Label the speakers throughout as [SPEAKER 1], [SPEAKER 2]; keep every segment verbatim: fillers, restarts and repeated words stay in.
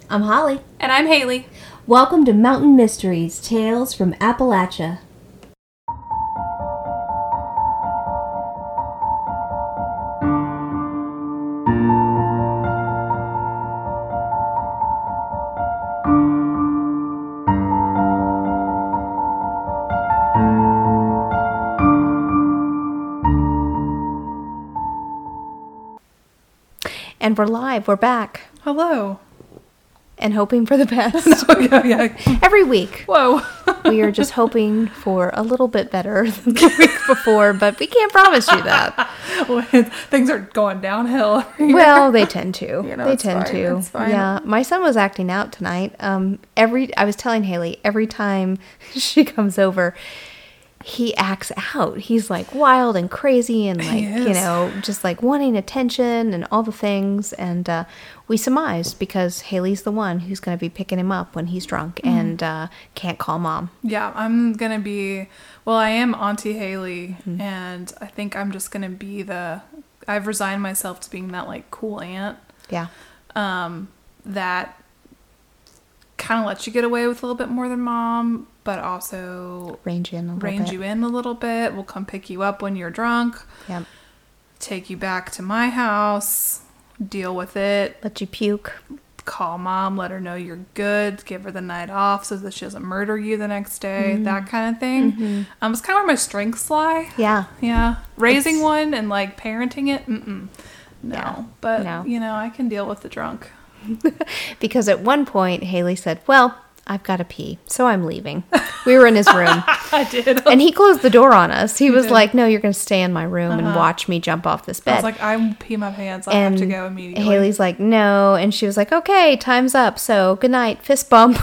[SPEAKER 1] I'm Holly.
[SPEAKER 2] And I'm Haley.
[SPEAKER 1] Welcome to Mountain Mysteries, Tales from Appalachia.
[SPEAKER 3] And we're live. We're back.
[SPEAKER 2] Hello.
[SPEAKER 3] And hoping for the best.
[SPEAKER 2] No, yeah, yeah.
[SPEAKER 3] Every week.
[SPEAKER 2] Whoa.
[SPEAKER 3] We are just hoping for a little bit better than the week before, but we can't promise you that.
[SPEAKER 2] When things are going downhill.
[SPEAKER 3] Well, they tend to.
[SPEAKER 2] You know,
[SPEAKER 3] they
[SPEAKER 2] it's
[SPEAKER 3] tend
[SPEAKER 2] fine.
[SPEAKER 3] to.
[SPEAKER 2] It's fine.
[SPEAKER 3] Yeah. My son was acting out tonight. Um, every I was telling Haley, every time she comes over, he acts out. He's like wild and crazy and like, you know, just like wanting attention and all the things. And uh, we surmised because Haley's the one who's going to be picking him up when he's drunk mm. and uh, can't call mom.
[SPEAKER 2] Yeah, I'm going to be, well, I am Auntie Haley mm. and I think I'm just going to be the, I've resigned myself to being that like cool aunt.
[SPEAKER 3] Yeah.
[SPEAKER 2] Um, that kind of lets you get away with a little bit more than mom, but also
[SPEAKER 3] range you in a little
[SPEAKER 2] range
[SPEAKER 3] bit.
[SPEAKER 2] you in a little bit. We'll come pick you up when you're drunk.
[SPEAKER 3] Yep.
[SPEAKER 2] Take you back to my house. Deal with it.
[SPEAKER 3] Let you puke.
[SPEAKER 2] Call mom. Let her know you're good. Give her the night off so that she doesn't murder you the next day. Mm-hmm. That kind of thing. Mm-hmm. Um, it's kind of where my strengths lie.
[SPEAKER 3] Yeah.
[SPEAKER 2] Yeah. Raising it's... one and like parenting it. Mm-mm. No.
[SPEAKER 3] Yeah.
[SPEAKER 2] But
[SPEAKER 3] no.
[SPEAKER 2] you know, I can deal with the drunk.
[SPEAKER 3] Because at one point Haley said, well, I've got to pee, so I'm leaving. We were in his room.
[SPEAKER 2] I did.
[SPEAKER 3] And he closed the door on us. He,
[SPEAKER 2] he
[SPEAKER 3] was
[SPEAKER 2] did.
[SPEAKER 3] like, no, you're going to stay in my room uh-huh. and watch me jump off this bed.
[SPEAKER 2] I was like, I'm pee my pants. I
[SPEAKER 3] and
[SPEAKER 2] have to go immediately.
[SPEAKER 3] Haley's like, no. And she was like, okay, time's up. So good night, fist bump.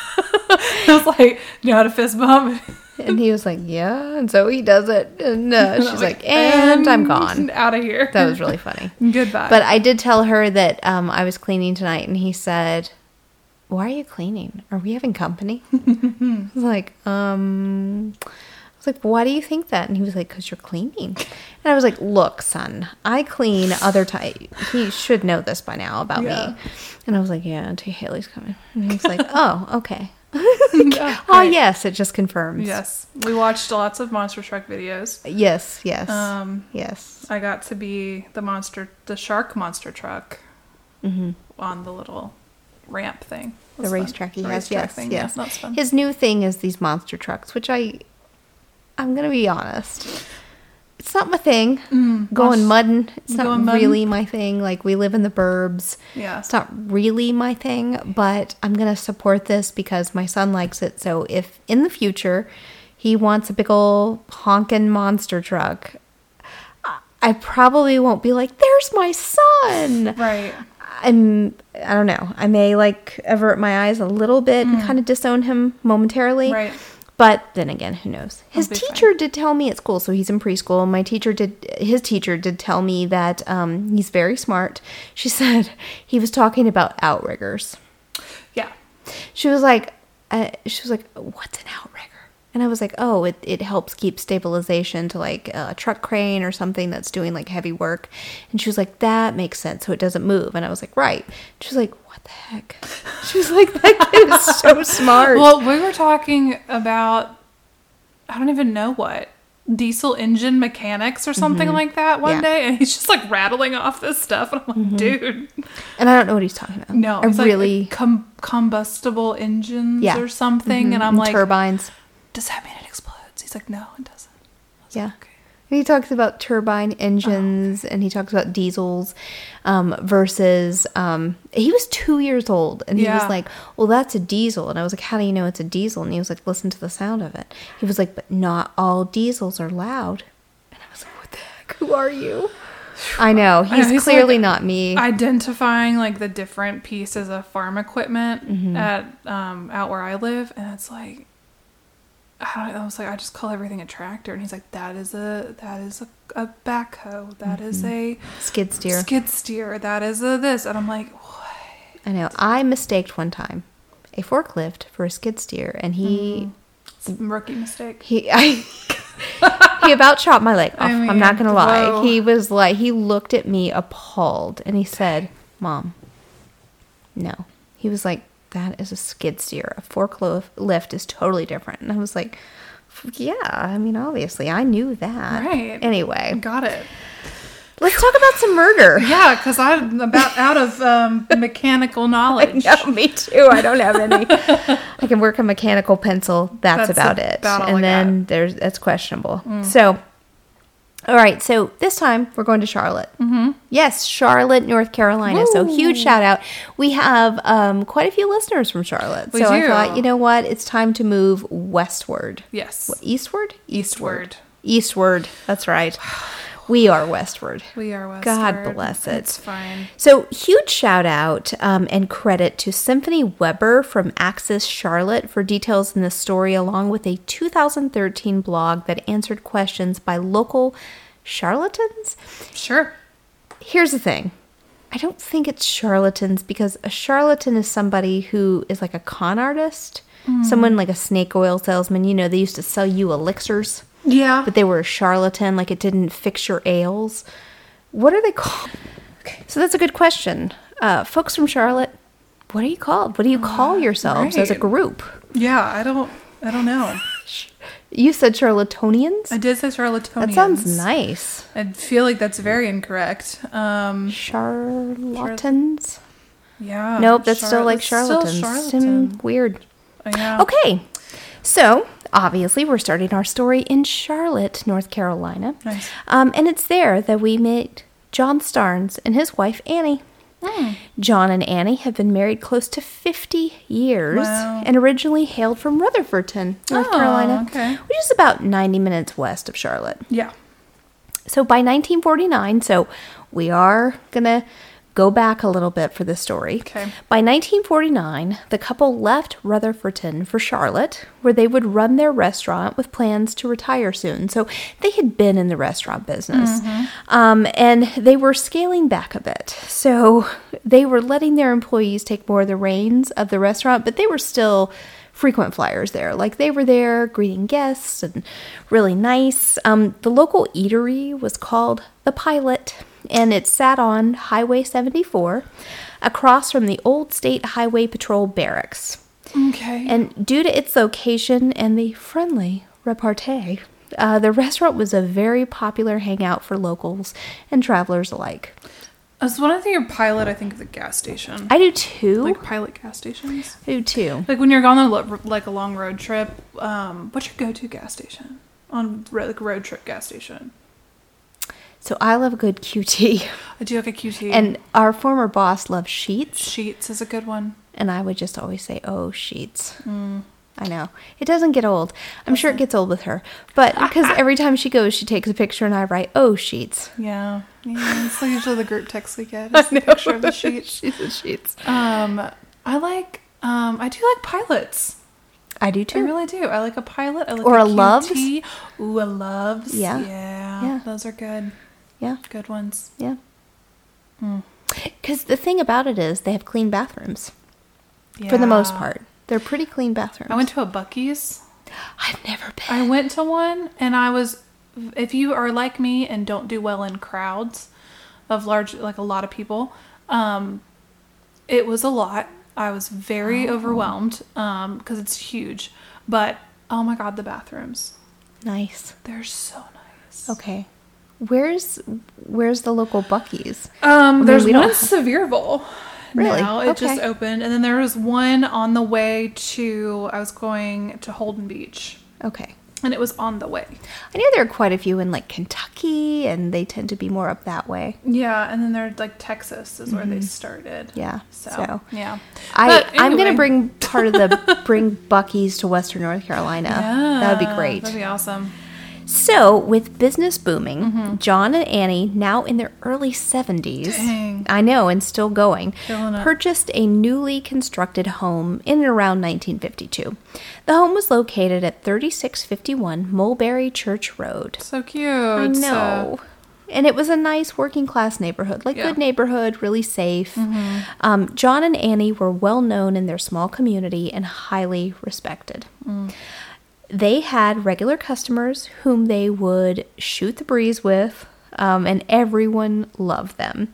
[SPEAKER 2] I was like, you know how to fist bump?
[SPEAKER 3] And he was like, yeah. And so he does it. And uh, she's like, like, and, and I'm gone.
[SPEAKER 2] Out of here.
[SPEAKER 3] That was really funny.
[SPEAKER 2] Goodbye.
[SPEAKER 3] But I did tell her that um, I was cleaning tonight. And he said, why are you cleaning? Are we having company? I was like, um... I was like, why do you think that? And he was like, because you're cleaning. And I was like, look, son, I clean other times. He should know this by now about yeah. me. And I was like, yeah, Auntie Haley's coming. And he's like, oh, okay.
[SPEAKER 2] Yeah,
[SPEAKER 3] oh, yes, it just confirms.
[SPEAKER 2] Yes. We watched lots of Monster Truck videos.
[SPEAKER 3] Yes, yes.
[SPEAKER 2] Um,
[SPEAKER 3] yes.
[SPEAKER 2] I got to be the monster, the shark monster truck mm-hmm. on the little ramp thing.
[SPEAKER 3] The racetrack he
[SPEAKER 2] the
[SPEAKER 3] has,
[SPEAKER 2] racetrack
[SPEAKER 3] yes,
[SPEAKER 2] thing.
[SPEAKER 3] yes.
[SPEAKER 2] Yeah, that's fun.
[SPEAKER 3] His new thing is these monster trucks, which I... I'm going to be honest. It's not my thing. Mm, going mudding. It's not really mudding. my thing. Like, we live in the burbs.
[SPEAKER 2] Yeah.
[SPEAKER 3] It's not really my thing, but I'm going to support this because my son likes it. So if in the future he wants a big old honking monster truck, I probably won't be like, there's my son.
[SPEAKER 2] Right.
[SPEAKER 3] I'm, I don't know. I may, like, avert my eyes a little bit mm. and kind of disown him momentarily.
[SPEAKER 2] Right.
[SPEAKER 3] But then again, who knows? His teacher
[SPEAKER 2] fine.
[SPEAKER 3] did tell me at school, so he's in preschool. My teacher did, his teacher did tell me that um, he's very smart. She said he was talking about outriggers.
[SPEAKER 2] Yeah.
[SPEAKER 3] She was like, uh, she was like, what's an outrigger? And I was like, oh, it, it helps keep stabilization to like a truck crane or something that's doing like heavy work. And she was like, that makes sense. So it doesn't move. And I was like, right. She was like, what the heck? She was like, that kid is so smart.
[SPEAKER 2] Well, we were talking about, I don't even know what, diesel engine mechanics or something mm-hmm. like that one yeah. day. And he's just like rattling off this stuff. And I'm like, mm-hmm. dude.
[SPEAKER 3] And I don't know what he's talking about.
[SPEAKER 2] No.
[SPEAKER 3] I
[SPEAKER 2] it's
[SPEAKER 3] really.
[SPEAKER 2] Like com- combustible engines
[SPEAKER 3] yeah.
[SPEAKER 2] or something.
[SPEAKER 3] Mm-hmm.
[SPEAKER 2] And I'm
[SPEAKER 3] and
[SPEAKER 2] like.
[SPEAKER 3] Turbines.
[SPEAKER 2] Does that mean it explodes? He's like, no, it doesn't.
[SPEAKER 3] Yeah.
[SPEAKER 2] Like, okay.
[SPEAKER 3] And he talks about turbine engines oh, okay. and he talks about diesels um, versus, um, he was two years old and he yeah. was like, well, that's a diesel. And I was like, how do you know it's a diesel? And he was like, listen to the sound of it. He was like, but not all diesels are loud. And I was like, what the heck? Who are you? I know. He's, know, he's clearly like not me.
[SPEAKER 2] Identifying like the different pieces of farm equipment
[SPEAKER 3] mm-hmm.
[SPEAKER 2] at um, out where I live. And it's like, I, I was like, I just call everything a tractor, and he's like, that is a that is a, a backhoe, that mm-hmm. is a
[SPEAKER 3] skid steer,
[SPEAKER 2] skid steer, that is a this, and I'm like, what?
[SPEAKER 3] I know. I mistaked one time a forklift for a skid steer, and he
[SPEAKER 2] mm. rookie mistake.
[SPEAKER 3] He I he about chopped my leg off. I mean, I'm not gonna lie.
[SPEAKER 2] Whoa.
[SPEAKER 3] He was like, he looked at me appalled, and he said, "Mom, no." He was like, that is a skid steer. A forklift is totally different. And I was like, yeah, I mean, obviously, I knew that.
[SPEAKER 2] Right.
[SPEAKER 3] Anyway.
[SPEAKER 2] Got it.
[SPEAKER 3] Let's talk about some murder.
[SPEAKER 2] Yeah, because I'm about out of um, mechanical knowledge.
[SPEAKER 3] No, me too. I don't have any. I can work a mechanical pencil. That's,
[SPEAKER 2] That's
[SPEAKER 3] about
[SPEAKER 2] a-
[SPEAKER 3] it.
[SPEAKER 2] about all
[SPEAKER 3] and
[SPEAKER 2] I
[SPEAKER 3] then
[SPEAKER 2] got.
[SPEAKER 3] there's that's questionable. So, all right. So this time we're going to Charlotte. Mm-hmm. Yes, Charlotte, North Carolina. So huge shout out. We have um, quite a few listeners from Charlotte.
[SPEAKER 2] We
[SPEAKER 3] so I
[SPEAKER 2] do.
[SPEAKER 3] thought, you know what? It's time to move westward.
[SPEAKER 2] Yes.
[SPEAKER 3] What, eastward?
[SPEAKER 2] Eastward.
[SPEAKER 3] Eastward. That's right. We are westward.
[SPEAKER 2] We are westward.
[SPEAKER 3] God bless it.
[SPEAKER 2] It's fine.
[SPEAKER 3] So, huge shout out um, and credit to Symphony Weber from Axis Charlotte for details in this story, along with a two thousand thirteen blog that answered questions by local charlatans.
[SPEAKER 2] Sure.
[SPEAKER 3] Here's the thing. I don't think it's charlatans because a charlatan is somebody who is like a con artist, someone like a snake oil salesman. You know, they used to sell you elixirs.
[SPEAKER 2] Yeah.
[SPEAKER 3] But they were a charlatan, like it didn't fix your ails. What are they called? Okay. So that's a good question. Uh, folks from Charlotte, what are you called? What do you call yourselves as a
[SPEAKER 2] right.
[SPEAKER 3] group?
[SPEAKER 2] Yeah, I don't I don't know.
[SPEAKER 3] You said charlatonians?
[SPEAKER 2] I did say charlatanians.
[SPEAKER 3] That sounds nice.
[SPEAKER 2] I feel like that's very incorrect. Um,
[SPEAKER 3] Charlatans?
[SPEAKER 2] yeah.
[SPEAKER 3] Nope, that's
[SPEAKER 2] Char-
[SPEAKER 3] still like
[SPEAKER 2] it's still
[SPEAKER 3] charlatans.
[SPEAKER 2] charlatan.
[SPEAKER 3] Seem weird.
[SPEAKER 2] Yeah.
[SPEAKER 3] Okay. So, obviously, we're starting our story in Charlotte, North Carolina.
[SPEAKER 2] Nice.
[SPEAKER 3] Um, and it's there that we meet John Starnes and his wife, Annie.
[SPEAKER 2] Hmm.
[SPEAKER 3] John and Annie have been married close to fifty years
[SPEAKER 2] Wow.
[SPEAKER 3] and originally hailed from Rutherfordton, North
[SPEAKER 2] Oh,
[SPEAKER 3] Carolina,
[SPEAKER 2] okay.
[SPEAKER 3] which is about ninety minutes west of Charlotte.
[SPEAKER 2] Yeah.
[SPEAKER 3] So by nineteen forty-nine, so we are going to go back a little bit for this story.
[SPEAKER 2] Okay.
[SPEAKER 3] By nineteen forty-nine, the couple left Rutherfordton for Charlotte, where they would run their restaurant with plans to retire soon. So they had been in the restaurant business, um, and they were scaling back a bit. So they were letting their employees take more of the reins of the restaurant, but they were still frequent flyers there. Like they were there greeting guests and really nice. Um, the local eatery was called The Pilot, and it sat on Highway seventy-four across from the old State Highway Patrol barracks.
[SPEAKER 2] Okay.
[SPEAKER 3] And due to its location and the friendly repartee, uh, the restaurant was a very popular hangout for locals and travelers alike.
[SPEAKER 2] As when I think of Pilot, I think of the gas station.
[SPEAKER 3] I do too.
[SPEAKER 2] Like Pilot gas stations.
[SPEAKER 3] I do too.
[SPEAKER 2] Like when you're going on lo- like a long road trip, um, what's your go-to gas station? On ro- like a road trip gas station.
[SPEAKER 3] So I love a good Q T.
[SPEAKER 2] I do like a Q T.
[SPEAKER 3] And our former boss loved Sheets.
[SPEAKER 2] Sheets is a good one.
[SPEAKER 3] And I would just always say, oh, Sheets. Mm. I know. It doesn't get old. I'm sure it gets old with her. But because every time she goes, she takes a picture and I write, oh, Sheets.
[SPEAKER 2] Yeah. Yeah. It's like usually the group text we get is a picture of the sheets.
[SPEAKER 3] She's a Sheets.
[SPEAKER 2] Um, I like, um, I do like Pilots.
[SPEAKER 3] I do
[SPEAKER 2] I
[SPEAKER 3] too.
[SPEAKER 2] really do. I like a Pilot. I like
[SPEAKER 3] Or
[SPEAKER 2] a,
[SPEAKER 3] a Love's.
[SPEAKER 2] Q T. Ooh, a Love's.
[SPEAKER 3] Yeah.
[SPEAKER 2] Yeah.
[SPEAKER 3] Yeah.
[SPEAKER 2] Those are good.
[SPEAKER 3] Yeah.
[SPEAKER 2] Good ones.
[SPEAKER 3] Yeah. Because the thing about it is they have clean bathrooms for the most
[SPEAKER 2] Yeah.
[SPEAKER 3] part. They're pretty clean bathrooms.
[SPEAKER 2] I went to a Buc-ee's.
[SPEAKER 3] I've never been.
[SPEAKER 2] I went to one and I was, if you are like me and don't do well in crowds of large, like a lot of people, um, it was a lot. I was very overwhelmed um, because it's huge. But oh my God, the bathrooms.
[SPEAKER 3] Nice.
[SPEAKER 2] They're so nice.
[SPEAKER 3] Okay. Where's where's the local Buc-ee's?
[SPEAKER 2] Um,
[SPEAKER 3] mean,
[SPEAKER 2] there's
[SPEAKER 3] we don't
[SPEAKER 2] one in Sevierville.
[SPEAKER 3] Really?
[SPEAKER 2] Now. It just
[SPEAKER 3] Okay.
[SPEAKER 2] opened. And then there was one on the way to, I was going to Holden Beach.
[SPEAKER 3] Okay.
[SPEAKER 2] And it was on the way.
[SPEAKER 3] I knew there are quite a few in like Kentucky, and they tend to be more up that way.
[SPEAKER 2] Yeah, and then there's like Texas is where they started.
[SPEAKER 3] Yeah.
[SPEAKER 2] So,
[SPEAKER 3] So,
[SPEAKER 2] yeah.
[SPEAKER 3] I
[SPEAKER 2] But
[SPEAKER 3] I'm gonna
[SPEAKER 2] anyway.
[SPEAKER 3] bring part of the bring Buc-ee's to Western North Carolina. That would be
[SPEAKER 2] Yeah,
[SPEAKER 3] great.
[SPEAKER 2] That'd be awesome.
[SPEAKER 3] So, with business booming, John and Annie, now in their early seventies,
[SPEAKER 2] Dang.
[SPEAKER 3] I know, and still going,
[SPEAKER 2] Killing it.
[SPEAKER 3] purchased a newly constructed home in and around nineteen fifty-two. The home was located at thirty-six fifty-one Mulberry Church Road.
[SPEAKER 2] So cute.
[SPEAKER 3] I know. And it was a nice working class neighborhood, like
[SPEAKER 2] Yeah.
[SPEAKER 3] good neighborhood, really safe. Um, John and Annie were well known in their small community and highly respected. They had regular customers whom they would shoot the breeze with, um, and everyone loved them.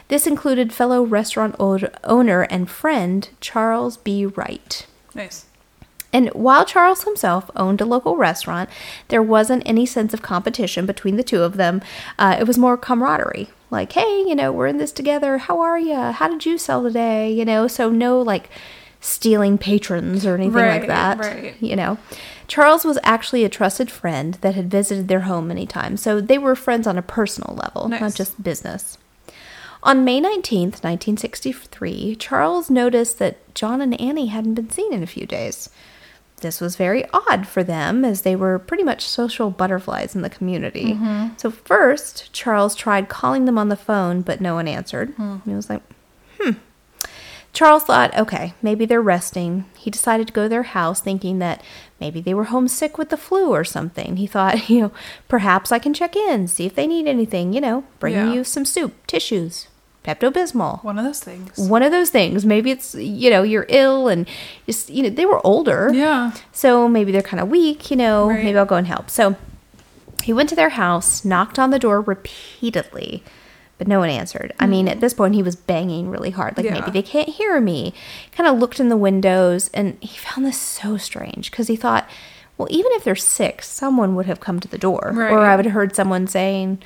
[SPEAKER 3] This included fellow restaurant o- owner and friend Charles B. Wright.
[SPEAKER 2] Nice.
[SPEAKER 3] And while Charles himself owned a local restaurant, there wasn't any sense of competition between the two of them. Uh, it was more camaraderie. Like, hey, you know, we're in this together. How are you? How did you sell today? You know, so no, like, stealing patrons or anything
[SPEAKER 2] Right,
[SPEAKER 3] like that.
[SPEAKER 2] right.
[SPEAKER 3] You know, Charles was actually a trusted friend that had visited their home many times. So they were friends on a personal level,
[SPEAKER 2] Nice.
[SPEAKER 3] not just business. On May nineteenth, nineteen sixty-three, Charles noticed that John and Annie hadn't been seen in a few days. This was very odd for them, as they were pretty much social butterflies in the community.
[SPEAKER 2] Mm-hmm.
[SPEAKER 3] So first, Charles tried calling them on the phone, but no one answered.
[SPEAKER 2] Hmm.
[SPEAKER 3] He was like, hmm. Charles thought, okay, maybe they're resting. He decided to go to their house, thinking that maybe they were homesick with the flu or something. He thought, you know, perhaps I can check in, see if they need anything, you know, bring
[SPEAKER 2] Yeah.
[SPEAKER 3] you some soup, tissues, Pepto-Bismol.
[SPEAKER 2] One of those things.
[SPEAKER 3] One of those things. Maybe it's, you know, you're ill and just, you know, they were older.
[SPEAKER 2] Yeah.
[SPEAKER 3] So maybe they're kind of weak, you know,
[SPEAKER 2] Right.
[SPEAKER 3] maybe I'll go and help. So he went to their house, knocked on the door repeatedly, but no one answered. I mean, at this point, he was banging really hard. Like,
[SPEAKER 2] Yeah.
[SPEAKER 3] maybe they can't hear me. Kind of looked in the windows, and he found this so strange because he thought, well, even if they're sick, someone would have come to the door.
[SPEAKER 2] Right.
[SPEAKER 3] Or I would have heard someone saying,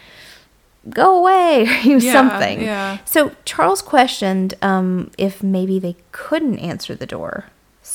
[SPEAKER 3] go away, or you know,
[SPEAKER 2] Yeah,
[SPEAKER 3] something.
[SPEAKER 2] yeah.
[SPEAKER 3] So Charles questioned um, if maybe they couldn't answer the door.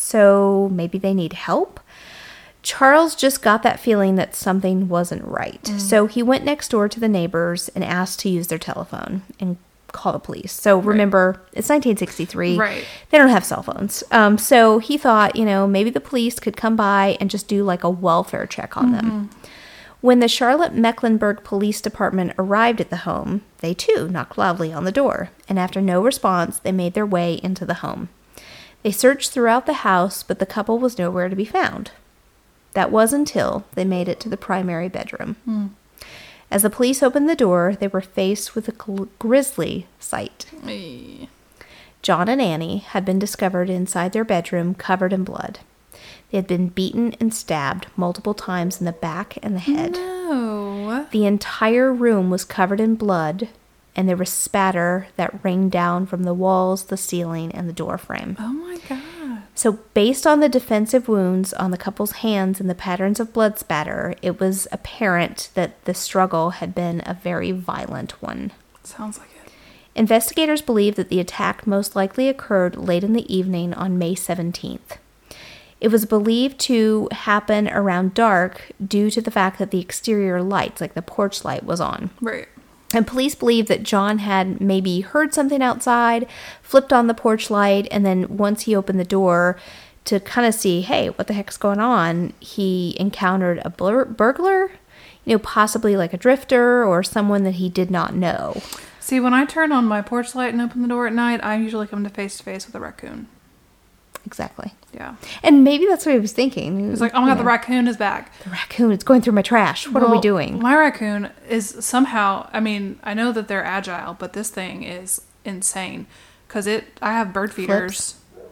[SPEAKER 3] So maybe they need help? Charles just got that feeling that something wasn't right.
[SPEAKER 2] Mm.
[SPEAKER 3] So he went next door to the neighbors and asked to use their telephone and call the police. So remember, it's nineteen sixty-three.
[SPEAKER 2] Right.
[SPEAKER 3] They don't have cell phones. Um, so he thought, you know, maybe the police could come by and just do like a welfare check on them. When the Charlotte Mecklenburg Police Department arrived at the home, they too knocked loudly on the door, and after no response, they made their way into the home. They searched throughout the house, but the couple was nowhere to be found. That was until they made it to the primary bedroom.
[SPEAKER 2] Mm.
[SPEAKER 3] As the police opened the door, they were faced with a gl- grisly sight.
[SPEAKER 2] Eh.
[SPEAKER 3] John and Annie had been discovered inside their bedroom, covered in blood. They had been beaten and stabbed multiple times in the back and the head.
[SPEAKER 2] No.
[SPEAKER 3] The entire room was covered in blood, and there was spatter that rained down from the walls, the ceiling, and the door frame.
[SPEAKER 2] Oh my God.
[SPEAKER 3] So based on the defensive wounds on the couple's hands and the patterns of blood spatter, it was apparent that the struggle had been a very violent one.
[SPEAKER 2] Sounds like it.
[SPEAKER 3] Investigators believe that the attack most likely occurred late in the evening on May seventeenth. It was believed to happen around dark due to the fact that the exterior lights, like the porch light, was on.
[SPEAKER 2] Right.
[SPEAKER 3] And police believe that John had maybe heard something outside, flipped on the porch light, and then once he opened the door to kind of see, hey, what the heck's going on, he encountered a bur- burglar, you know, possibly like a drifter or someone that he did not know.
[SPEAKER 2] See, when I turn on my porch light and open the door at night, I usually come to face to face with a raccoon.
[SPEAKER 3] Exactly.
[SPEAKER 2] Yeah.
[SPEAKER 3] And maybe that's what he was thinking. He
[SPEAKER 2] It's like, oh my God, the raccoon is back.
[SPEAKER 3] the raccoon, it's going through my trash. What are we
[SPEAKER 2] Well,
[SPEAKER 3] doing?
[SPEAKER 2] My raccoon is somehow, I mean, I know that they're agile, but this thing is insane. Because it, I have bird feeders.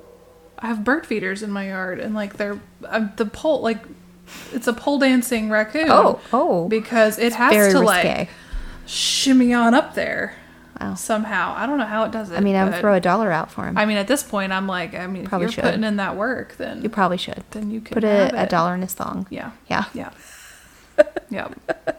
[SPEAKER 2] I have bird feeders in my yard, and like they're, uh, the pole, like, it's a pole dancing raccoon.
[SPEAKER 3] Oh, oh.
[SPEAKER 2] Because it has
[SPEAKER 3] Very
[SPEAKER 2] to
[SPEAKER 3] risque.
[SPEAKER 2] like shimmy on up there
[SPEAKER 3] Wow.
[SPEAKER 2] somehow. I don't know how it does it.
[SPEAKER 3] I mean, I would
[SPEAKER 2] but-
[SPEAKER 3] throw a dollar out for him.
[SPEAKER 2] I mean, at this point, I'm like, I mean,
[SPEAKER 3] Probably
[SPEAKER 2] if you're
[SPEAKER 3] should.
[SPEAKER 2] putting in that work, then
[SPEAKER 3] You probably should.
[SPEAKER 2] then you can
[SPEAKER 3] Put
[SPEAKER 2] have
[SPEAKER 3] a, a
[SPEAKER 2] it.
[SPEAKER 3] dollar in his thong.
[SPEAKER 2] Yeah.
[SPEAKER 3] Yeah.
[SPEAKER 2] Yeah. Yeah.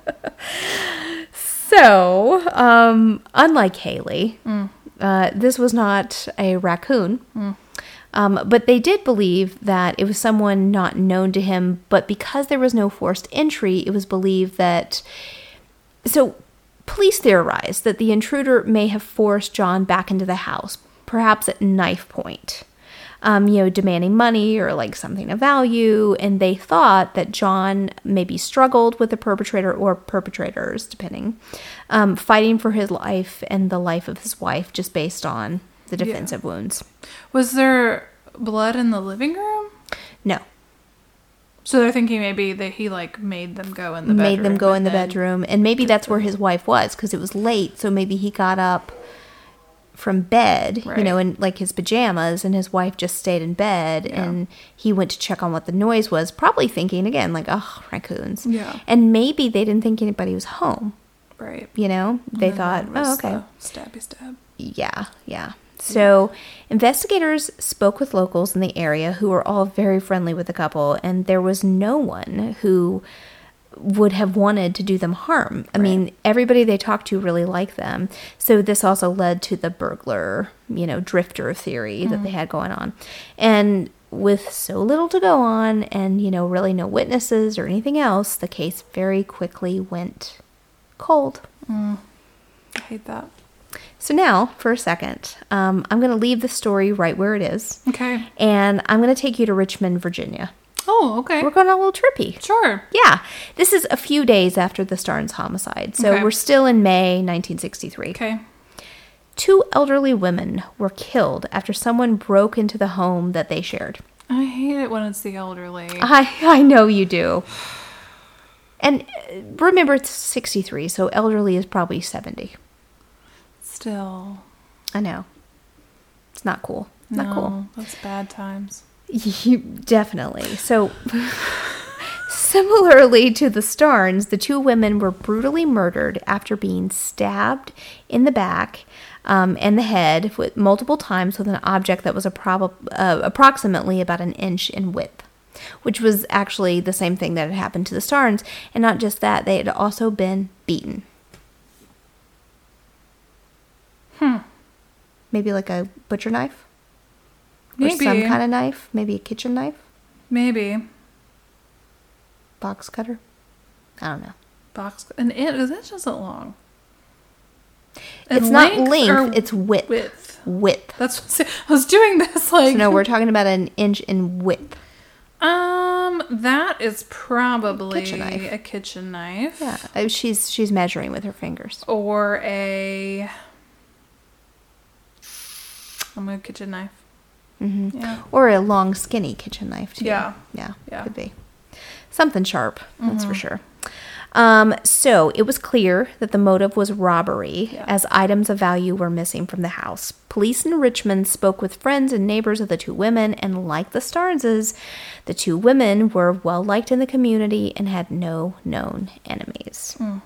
[SPEAKER 3] So, um, unlike Haley, uh, this was not a raccoon. Um, but they did believe that it was someone not known to him. But because there was no forced entry, it was believed that... So, police theorized that the intruder may have forced John back into the house, perhaps at knife point. Um, you know, demanding money or like something of value, and they thought that John maybe struggled with the perpetrator or perpetrators, depending, um, fighting for his life and the life of his wife just based on the defensive wounds.
[SPEAKER 2] Was there blood in the living room?
[SPEAKER 3] No.
[SPEAKER 2] So they're thinking maybe that he like made them go in the bedroom.
[SPEAKER 3] Made them go in
[SPEAKER 2] and
[SPEAKER 3] the
[SPEAKER 2] then-
[SPEAKER 3] bedroom, and maybe that's where his wife was because it was late, so maybe he got up from bed, you
[SPEAKER 2] Right.
[SPEAKER 3] know, in like his pajamas, and his wife just stayed in bed,
[SPEAKER 2] Yeah.
[SPEAKER 3] and he went to check on what the noise was, probably thinking again like, oh, raccoons.
[SPEAKER 2] Yeah.
[SPEAKER 3] And maybe they didn't think anybody was home,
[SPEAKER 2] Right.
[SPEAKER 3] you know. They
[SPEAKER 2] And
[SPEAKER 3] thought,
[SPEAKER 2] then was
[SPEAKER 3] oh, okay.
[SPEAKER 2] the Stabby stab.
[SPEAKER 3] Yeah, yeah. So investigators spoke with locals in the area who were all very friendly with the couple, and there was no one who would have wanted to do them harm. I
[SPEAKER 2] Right.
[SPEAKER 3] mean, everybody they talked to really liked them. So this also led to the burglar, you know, drifter theory that they had going on. And with so little to go on and, you know, really no witnesses or anything else, the case very quickly went cold.
[SPEAKER 2] I hate that.
[SPEAKER 3] So now, for a second, um, I'm going to leave the story right where it is.
[SPEAKER 2] Okay.
[SPEAKER 3] And I'm going to take you to Richmond, Virginia.
[SPEAKER 2] Oh, okay.
[SPEAKER 3] We're going on a little trippy.
[SPEAKER 2] Sure.
[SPEAKER 3] Yeah. This is a few days after the Starnes homicide. So
[SPEAKER 2] Okay.
[SPEAKER 3] we're still in May nineteen sixty-three.
[SPEAKER 2] Okay.
[SPEAKER 3] Two elderly women were killed after someone broke into the home that they shared.
[SPEAKER 2] I hate it when it's the elderly.
[SPEAKER 3] I, I know you do. And uh, remember, it's sixty-three, so elderly is probably seventy.
[SPEAKER 2] Still.
[SPEAKER 3] I know. It's not cool. Not
[SPEAKER 2] no,
[SPEAKER 3] cool.
[SPEAKER 2] That's bad times.
[SPEAKER 3] You, definitely. So, similarly to the Starnes, the two women were brutally murdered after being stabbed in the back um, and the head with multiple times with an object that was a prob- uh, approximately about an inch in width, which was actually the same thing that had happened to the Starnes. And not just that, they had also been beaten.
[SPEAKER 2] Hmm.
[SPEAKER 3] Maybe like a butcher knife?
[SPEAKER 2] Maybe.
[SPEAKER 3] Or some kind of knife? Maybe a kitchen knife?
[SPEAKER 2] Maybe.
[SPEAKER 3] Box cutter? I don't know.
[SPEAKER 2] Box. An inch. An inch isn't long.
[SPEAKER 3] It's
[SPEAKER 2] And
[SPEAKER 3] not
[SPEAKER 2] length
[SPEAKER 3] length,
[SPEAKER 2] or
[SPEAKER 3] it's width.
[SPEAKER 2] width.
[SPEAKER 3] Width.
[SPEAKER 2] That's what I was doing this like.
[SPEAKER 3] So no, we're talking about an inch in width.
[SPEAKER 2] Um, that is probably
[SPEAKER 3] Kitchen knife.
[SPEAKER 2] a kitchen knife.
[SPEAKER 3] Yeah, uh, she's she's measuring with her fingers.
[SPEAKER 2] Or a. I'm a kitchen knife.
[SPEAKER 3] hmm
[SPEAKER 2] Yeah.
[SPEAKER 3] Or a long, skinny kitchen knife too.
[SPEAKER 2] Yeah.
[SPEAKER 3] yeah,
[SPEAKER 2] Yeah.
[SPEAKER 3] could be something sharp. That's for sure. Um, so it was clear that the motive was robbery,
[SPEAKER 2] Yeah.
[SPEAKER 3] as items of value were missing from the house. Police in Richmond spoke with friends and neighbors of the two women, and like the Starneses, the two women were well liked in the community and had no known enemies.
[SPEAKER 2] Mm.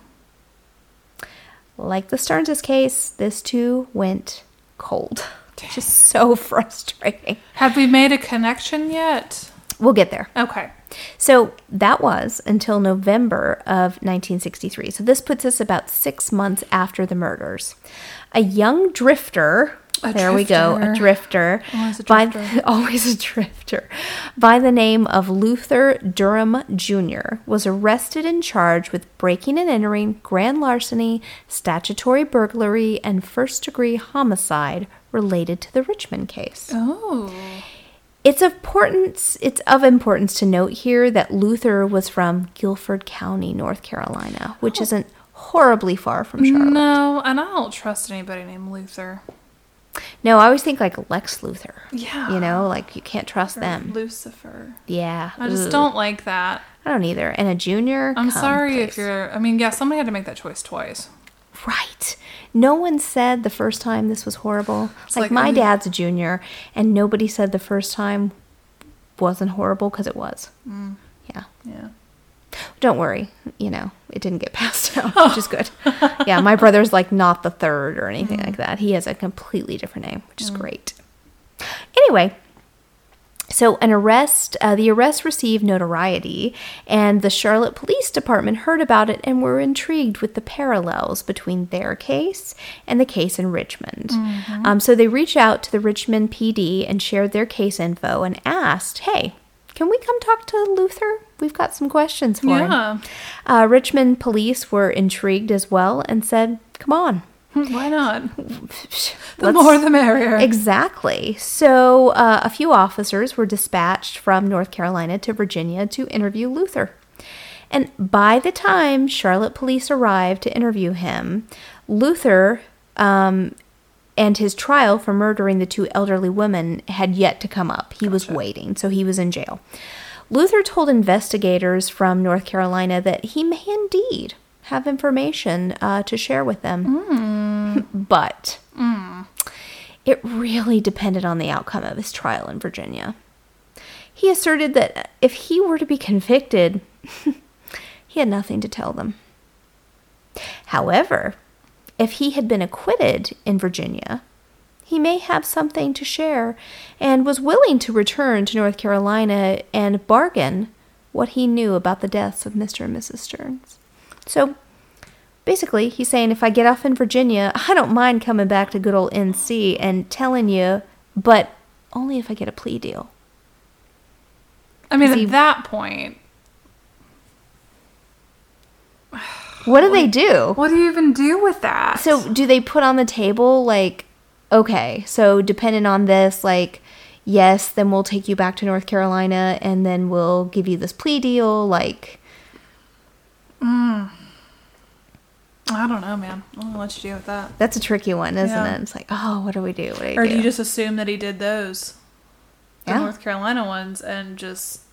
[SPEAKER 3] Like the Starnes' case, this too went cold. Just so frustrating.
[SPEAKER 2] Have we made a connection yet?
[SPEAKER 3] We'll get there.
[SPEAKER 2] Okay.
[SPEAKER 3] So that was until November of nineteen sixty-three. So this puts us about six months after the murders. A young drifter,
[SPEAKER 2] A
[SPEAKER 3] there we go, a drifter,
[SPEAKER 2] Always a
[SPEAKER 3] by
[SPEAKER 2] drifter.
[SPEAKER 3] always a drifter, by the name of Luther Durham Junior was arrested and charged with breaking and entering, grand larceny, statutory burglary, and first-degree homicide related to the Richmond case.
[SPEAKER 2] Oh.
[SPEAKER 3] It's importance. It's of importance to note here that Luther was from Guilford County, North Carolina, which
[SPEAKER 2] Oh.
[SPEAKER 3] isn't horribly far from Charlotte.
[SPEAKER 2] No, and I don't trust anybody named Luther.
[SPEAKER 3] No, I always think like Lex Luthor.
[SPEAKER 2] Yeah.
[SPEAKER 3] You know, like you can't trust
[SPEAKER 2] Or
[SPEAKER 3] them.
[SPEAKER 2] Lucifer.
[SPEAKER 3] Yeah.
[SPEAKER 2] I just
[SPEAKER 3] ugh.
[SPEAKER 2] don't like that.
[SPEAKER 3] I don't either. And a junior.
[SPEAKER 2] I'm
[SPEAKER 3] come,
[SPEAKER 2] sorry if
[SPEAKER 3] please.
[SPEAKER 2] you're. I mean, yeah, somebody had to make that choice twice.
[SPEAKER 3] Right. No one said the first time this was horrible.
[SPEAKER 2] It's
[SPEAKER 3] Like,
[SPEAKER 2] like,
[SPEAKER 3] my
[SPEAKER 2] um,
[SPEAKER 3] dad's a junior, and nobody said the first time wasn't horrible because it was.
[SPEAKER 2] Mm,
[SPEAKER 3] Yeah.
[SPEAKER 2] yeah.
[SPEAKER 3] Don't worry, you know, it didn't get passed out, which is good. Yeah, my brother's like not the third or anything like that. He has a completely different name, which is great. Anyway, so an arrest, uh, the arrest received notoriety, and the Charlotte Police Department heard about it and were intrigued with the parallels between their case and the case in Richmond. Um, so they reached out to the Richmond P D and shared their case info and asked, hey, can we come talk to Luther? We've got some questions for him.
[SPEAKER 2] Yeah.
[SPEAKER 3] Uh, Richmond police were intrigued as well and said, come on.
[SPEAKER 2] Why not? The
[SPEAKER 3] Let's-
[SPEAKER 2] more the merrier.
[SPEAKER 3] Exactly. So uh, a few officers were dispatched from North Carolina to Virginia to interview Luther. And by the time Charlotte police arrived to interview him, Luther um, and his trial for murdering the two elderly women had yet to come up. He was waiting, so he was in jail. Luther told investigators from North Carolina that he may indeed have information uh, to share with them. But it really depended on the outcome of his trial in Virginia. He asserted that if he were to be convicted, he had nothing to tell them. However, if he had been acquitted in Virginia, he may have something to share, and was willing to return to North Carolina and bargain what he knew about the deaths of Mister and Missus Stearns. So, basically, he's saying, if I get off in Virginia, I don't mind coming back to good old N C and telling you, but only if I get a plea deal.
[SPEAKER 2] I mean,
[SPEAKER 3] He-
[SPEAKER 2] at that point,
[SPEAKER 3] What do they do?
[SPEAKER 2] what do you even do with that?
[SPEAKER 3] So, do they put on the table, like, okay, so depending on this, like, yes, then we'll take you back to North Carolina, and then we'll give you this plea deal, like...
[SPEAKER 2] I don't know, man. I don't know what you do with that.
[SPEAKER 3] That's a tricky one, isn't
[SPEAKER 2] Yeah.
[SPEAKER 3] it? It's like, oh, what do we do? What do we
[SPEAKER 2] Or
[SPEAKER 3] do?
[SPEAKER 2] do you just assume that he did those, the
[SPEAKER 3] Yeah.
[SPEAKER 2] North Carolina ones, and just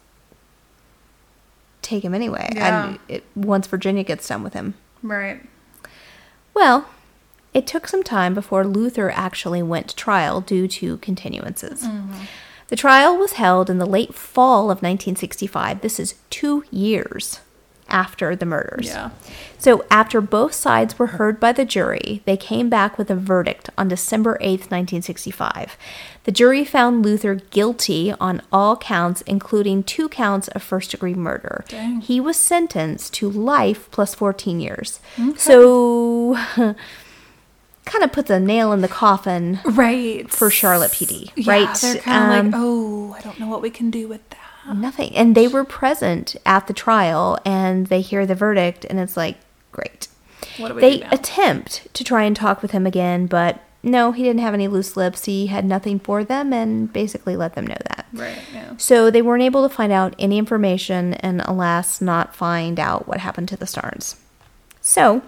[SPEAKER 3] take him anyway?
[SPEAKER 2] Yeah.
[SPEAKER 3] And it, once Virginia gets done with him.
[SPEAKER 2] right?
[SPEAKER 3] Well, it took some time before Luther actually went to trial due to continuances.
[SPEAKER 2] Mm-hmm.
[SPEAKER 3] The trial was held in the late fall of nineteen sixty-five. This is two years after the murders.
[SPEAKER 2] Yeah.
[SPEAKER 3] So after both sides were heard by the jury, they came back with a verdict on December eighth, nineteen sixty-five. The jury found Luther guilty on all counts, including two counts of first-degree murder.
[SPEAKER 2] Dang.
[SPEAKER 3] He was sentenced to life plus fourteen years. So kind of puts a nail in the coffin
[SPEAKER 2] Right.
[SPEAKER 3] for Charlotte P D,
[SPEAKER 2] Yeah,
[SPEAKER 3] right?
[SPEAKER 2] they're kind of
[SPEAKER 3] Um,
[SPEAKER 2] like, oh, I don't know what we can do with that.
[SPEAKER 3] Nothing. And they were present at the trial, and they hear the verdict, and it's like, great.
[SPEAKER 2] What do we
[SPEAKER 3] They
[SPEAKER 2] do now?
[SPEAKER 3] attempt to try and talk with him again, but no, he didn't have any loose lips. He had nothing for them and basically let them know that.
[SPEAKER 2] Right, yeah.
[SPEAKER 3] So they weren't able to find out any information and, alas, not find out what happened to the Stearns. So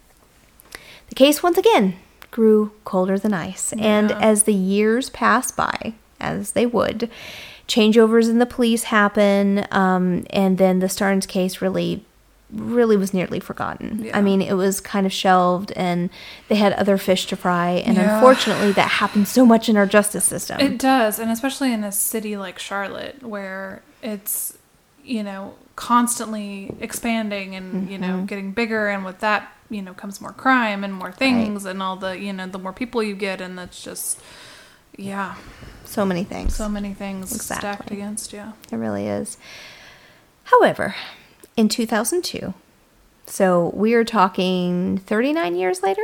[SPEAKER 3] the case once again grew colder than ice. And
[SPEAKER 2] Yeah.
[SPEAKER 3] as the years passed by, as they would, changeovers in the police happen, um, and then the Stearns case really, really was nearly forgotten.
[SPEAKER 2] Yeah.
[SPEAKER 3] I mean, it was kind of shelved, and they had other fish to fry, and
[SPEAKER 2] Yeah.
[SPEAKER 3] unfortunately, that happens so much in our justice system.
[SPEAKER 2] It does, and especially in a city like Charlotte, where it's, you know, constantly expanding and, you know, getting bigger, and with that, you know, comes more crime and more things, and all the, you know, the more people you get, and that's just, yeah,
[SPEAKER 3] So many things.
[SPEAKER 2] so many things
[SPEAKER 3] Exactly.
[SPEAKER 2] stacked against you.
[SPEAKER 3] It really is. However, in two thousand two, so we are talking thirty-nine years later,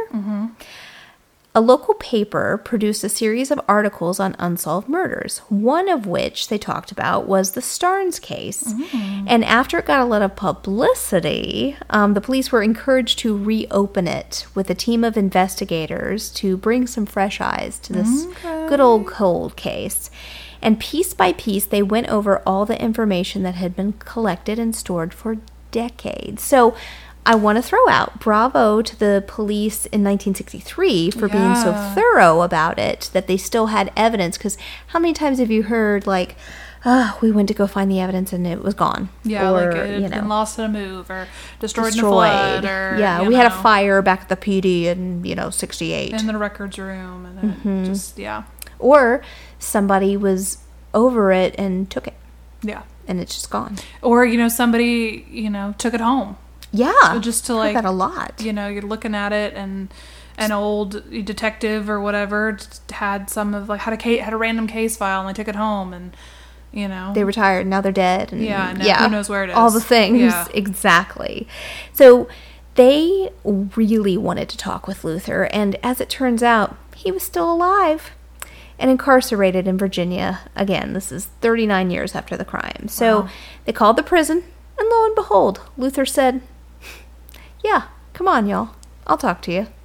[SPEAKER 3] a local paper produced a series of articles on unsolved murders, one of which they talked about was the Stearns case. And after it got a lot of publicity, um, the police were encouraged to reopen it with a team of investigators to bring some fresh eyes to this good old cold case. And piece by piece, they went over all the information that had been collected and stored for decades. So I want to throw out bravo to the police in nineteen sixty-three for being so
[SPEAKER 2] Yeah.
[SPEAKER 3] thorough about it, that they still had evidence. Because how many times have you heard, like, oh, we went to go find the evidence and it was gone?
[SPEAKER 2] Yeah,
[SPEAKER 3] or,
[SPEAKER 2] like it had
[SPEAKER 3] you know,
[SPEAKER 2] been lost in a move, or destroyed,
[SPEAKER 3] destroyed.
[SPEAKER 2] in a flood, or
[SPEAKER 3] yeah,
[SPEAKER 2] you
[SPEAKER 3] we had a
[SPEAKER 2] know,
[SPEAKER 3] fire back at the P D in, you know, sixty-eight.
[SPEAKER 2] in the records room, and it
[SPEAKER 3] Mm-hmm.
[SPEAKER 2] just yeah,
[SPEAKER 3] Or somebody was over it and took it,
[SPEAKER 2] yeah,
[SPEAKER 3] and it's just gone.
[SPEAKER 2] or you know, somebody you know took it home.
[SPEAKER 3] Yeah.
[SPEAKER 2] So just to
[SPEAKER 3] I've
[SPEAKER 2] like
[SPEAKER 3] heard that a lot.
[SPEAKER 2] you know, you're looking at it, and an old detective or whatever just had some of like had a case, had a random case file, and they took it home, and you know
[SPEAKER 3] They retired, now they're dead. And
[SPEAKER 2] Yeah, now who knows where it
[SPEAKER 3] All
[SPEAKER 2] is.
[SPEAKER 3] the things.
[SPEAKER 2] Yeah.
[SPEAKER 3] Exactly. So they really wanted to talk with Luther, and as it turns out, he was still alive and incarcerated in Virginia. Again, this is thirty-nine years after the crime. So
[SPEAKER 2] Wow.
[SPEAKER 3] they called the prison, and lo and behold, Luther said, yeah, come on, y'all. I'll talk to you.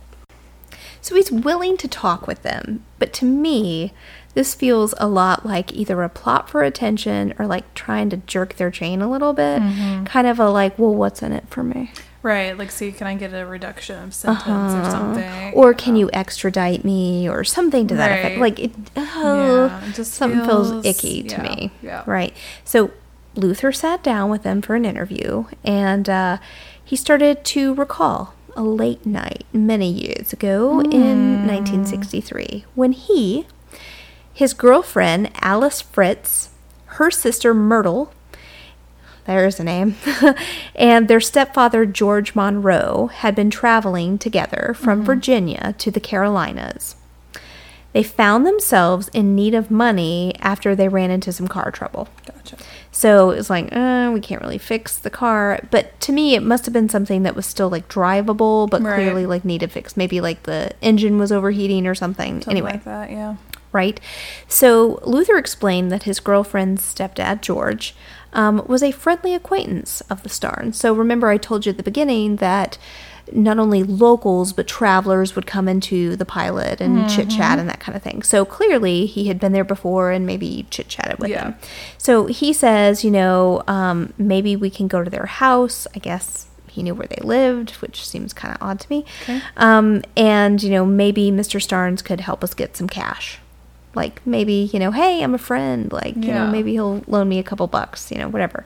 [SPEAKER 3] So he's willing to talk with them, but to me, this feels a lot like either a plot for attention or like trying to jerk their chain a little bit.
[SPEAKER 2] Mm-hmm.
[SPEAKER 3] Kind of a like, well, what's in it for me?
[SPEAKER 2] right, like see, can I get a reduction of sentence or something,
[SPEAKER 3] Or can you extradite me or something to that effect?
[SPEAKER 2] Right.
[SPEAKER 3] Like, it, oh,
[SPEAKER 2] Yeah, it just
[SPEAKER 3] something feels,
[SPEAKER 2] feels-
[SPEAKER 3] icky to
[SPEAKER 2] yeah,
[SPEAKER 3] me.
[SPEAKER 2] yeah.
[SPEAKER 3] Right. So Luther sat down with them for an interview, and uh, he started to recall a late night many years ago
[SPEAKER 2] Hmm.
[SPEAKER 3] in nineteen sixty-three when he, his girlfriend Alice Fritz, her sister Myrtle, there's a name, and their stepfather George Monroe had been traveling together from Virginia to the Carolinas. They found themselves in need of money after they ran into some car trouble.
[SPEAKER 2] Gotcha.
[SPEAKER 3] So it's like, uh, we can't really fix the car. But to me, it must have been something that was still like drivable, but
[SPEAKER 2] Right.
[SPEAKER 3] clearly like needed fixed. Maybe like the engine was overheating or something.
[SPEAKER 2] Something
[SPEAKER 3] anyway,
[SPEAKER 2] like that, yeah.
[SPEAKER 3] right? So Luther explained that his girlfriend's stepdad, George, um, was a friendly acquaintance of the Starnes. So remember I told you at the beginning that not only locals but travelers would come into the Pilot and
[SPEAKER 2] Mm-hmm.
[SPEAKER 3] chit-chat and that kind of thing. So clearly he had been there before and maybe chit-chatted with
[SPEAKER 2] Yeah.
[SPEAKER 3] them. So he says, you know, um, maybe we can go to their house. I guess he knew where they lived, which seems kind of odd to me.
[SPEAKER 2] Okay.
[SPEAKER 3] Um, and, you know, maybe Mister Starnes could help us get some cash. Like, maybe, you know, hey, I'm a friend. Like, you know,
[SPEAKER 2] Yeah.
[SPEAKER 3] maybe he'll loan me a couple bucks, you know, whatever.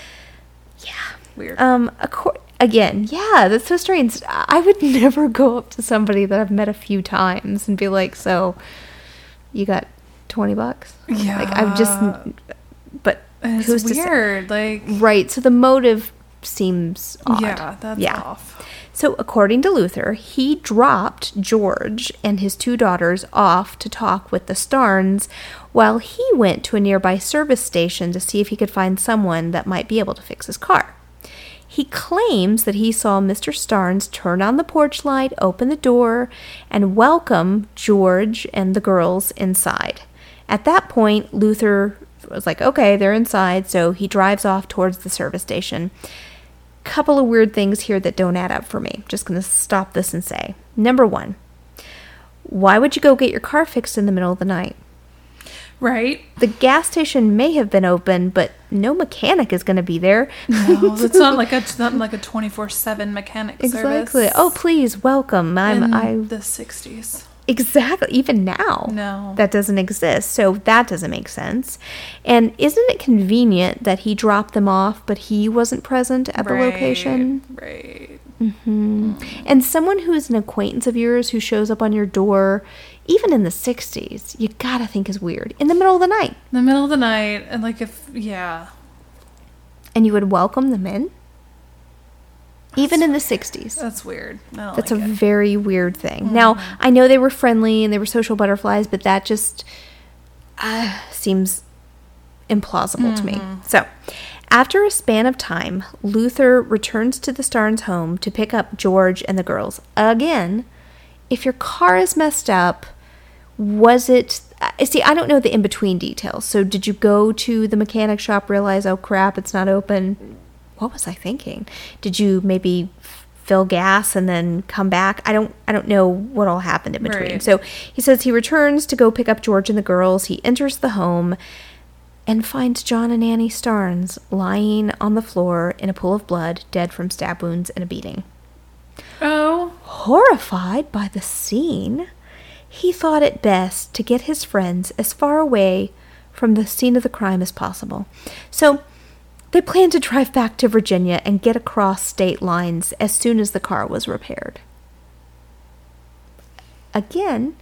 [SPEAKER 3] Yeah.
[SPEAKER 2] Weird.
[SPEAKER 3] Um, acor- again, yeah, that's so strange. I would never go up to somebody that I've met a few times and be like, so, you got twenty bucks?
[SPEAKER 2] yeah.
[SPEAKER 3] Like, I've just, but
[SPEAKER 2] It's
[SPEAKER 3] who's to say?
[SPEAKER 2] weird. Like,
[SPEAKER 3] Right, so the motive seems odd.
[SPEAKER 2] yeah, that's
[SPEAKER 3] Yeah.
[SPEAKER 2] off.
[SPEAKER 3] So, according to Luther, he dropped George and his two daughters off to talk with the Starnes while he went to a nearby service station to see if he could find someone that might be able to fix his car. He claims that he saw Mister Starnes turn on the porch light, open the door, and welcome George and the girls inside. At that point, Luther was like, okay, they're inside, so he drives off towards the service station. Couple of weird things here that don't add up for me. Just going to stop this and say, number one, why would you go get your car fixed in the middle of the night?
[SPEAKER 2] Right?
[SPEAKER 3] The gas station may have been open, but no mechanic is going to be there.
[SPEAKER 2] No, it's not like a it's not like a twenty-four seven mechanic
[SPEAKER 3] Exactly.
[SPEAKER 2] service.
[SPEAKER 3] Oh, please, welcome. I'm
[SPEAKER 2] in
[SPEAKER 3] I
[SPEAKER 2] the sixties.
[SPEAKER 3] exactly even now.
[SPEAKER 2] No.
[SPEAKER 3] That doesn't exist. So that doesn't make sense. And isn't it convenient that he dropped them off but he wasn't present at the location?
[SPEAKER 2] Right.
[SPEAKER 3] Hmm. And someone who is an acquaintance of yours who shows up on your door, even in the sixties, you gotta think is weird. In the middle of the night.
[SPEAKER 2] In the middle of the night, and like if yeah.
[SPEAKER 3] And you would welcome them in? Even in the sixties.
[SPEAKER 2] That's weird. I don't
[SPEAKER 3] That's
[SPEAKER 2] like
[SPEAKER 3] a
[SPEAKER 2] it.
[SPEAKER 3] very weird thing. Now, I know they were friendly and they were social butterflies, but that just uh, seems implausible to me. So, after a span of time, Luther returns to the Starnes' home to pick up George and the girls. Again, if your car is messed up, was it... I see, I don't know the in-between details. So, did you go to the mechanic shop, realize, oh crap, it's not open? What was I thinking? Did you maybe fill gas and then come back? I don't I don't know what all happened in between.
[SPEAKER 2] Right.
[SPEAKER 3] So he says he returns to go pick up George and the girls. He enters the home and finds John and Annie Starnes lying on the floor in a pool of blood, dead from stab wounds and a beating.
[SPEAKER 2] Oh.
[SPEAKER 3] Horrified by the scene, he thought it best to get his friends as far away from the scene of the crime as possible. So they planned to drive back to Virginia and get across state lines as soon as the car was repaired. Again,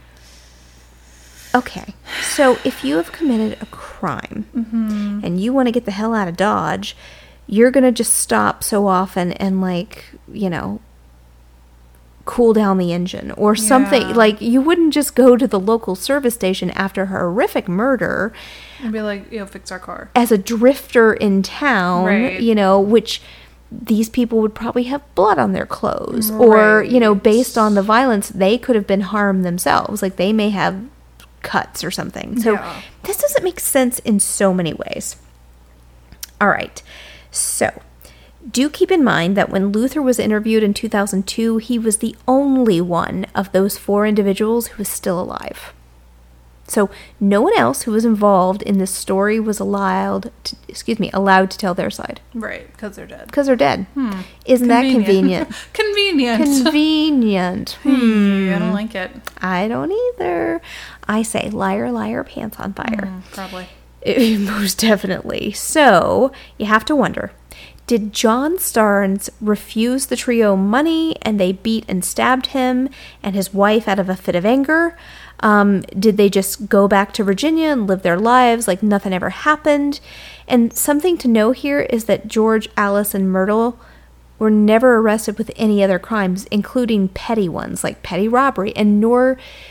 [SPEAKER 3] okay, so if you have committed a crime
[SPEAKER 2] Mm-hmm.
[SPEAKER 3] and you want to get the hell out of Dodge, you're going to just stop so often and, like, you know, cool down the engine or something.
[SPEAKER 2] Yeah.
[SPEAKER 3] Like, you wouldn't just go to the local service station after a horrific murder
[SPEAKER 2] And be like, you know, fix our car.
[SPEAKER 3] as a drifter in town,
[SPEAKER 2] Right.
[SPEAKER 3] you know, which these people would probably have blood on their clothes. Or, you know,
[SPEAKER 2] Right.
[SPEAKER 3] based on the violence, they could have been harmed themselves. Like, they may have cuts or something. So
[SPEAKER 2] Yeah.
[SPEAKER 3] this doesn't make sense in so many ways. All right. So, do keep in mind that when Luther was interviewed in two thousand two, he was the only one of those four individuals who was still alive. So, no one else who was involved in this story was allowed to, excuse me, allowed to tell their side
[SPEAKER 2] Right, because they're dead.
[SPEAKER 3] because they're dead. Isn't that convenient?
[SPEAKER 2] Convenient.
[SPEAKER 3] Convenient.
[SPEAKER 2] Hmm, I don't like it.
[SPEAKER 3] I don't either. I say liar, liar, pants on fire.
[SPEAKER 2] Mm, probably.
[SPEAKER 3] Most definitely. So, you have to wonder, did John Starnes refuse the trio money and they beat and stabbed him and his wife out of a fit of anger? Um, did they just go back to Virginia and live their lives like nothing ever happened? And something to know here is that George, Alice, and Myrtle were never arrested with any other crimes, including petty ones like petty robbery, and nor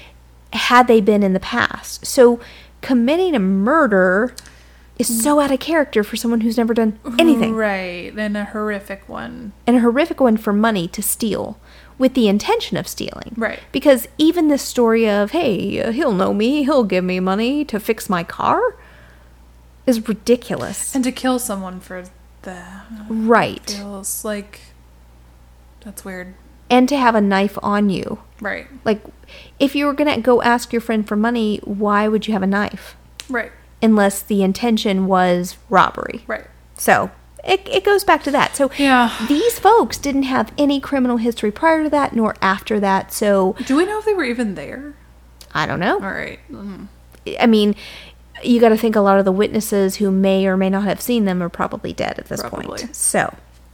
[SPEAKER 3] had they been in the past. So committing a murder is so out of character for someone who's never done anything.
[SPEAKER 2] Right, and a horrific one.
[SPEAKER 3] And a horrific one for money to steal with the intention of stealing.
[SPEAKER 2] Right.
[SPEAKER 3] Because even this story of, hey, uh, he'll know me, he'll give me money to fix my car is ridiculous.
[SPEAKER 2] And to kill someone for that.
[SPEAKER 3] Right.
[SPEAKER 2] Feels like, that's weird.
[SPEAKER 3] And to have a knife on you.
[SPEAKER 2] Right.
[SPEAKER 3] Like, if you were going to go ask your friend for money, why would you have a knife?
[SPEAKER 2] Right.
[SPEAKER 3] Unless the intention was robbery.
[SPEAKER 2] Right.
[SPEAKER 3] So, it, it goes back to that. So,
[SPEAKER 2] Yeah.
[SPEAKER 3] these folks didn't have any criminal history prior to that, nor after that. So,
[SPEAKER 2] Do we know if they were even there?
[SPEAKER 3] I don't know.
[SPEAKER 2] All right. Mm.
[SPEAKER 3] I mean, you got to think a lot of the witnesses who may or may not have seen them are probably dead at this
[SPEAKER 2] Probably.
[SPEAKER 3] point. So,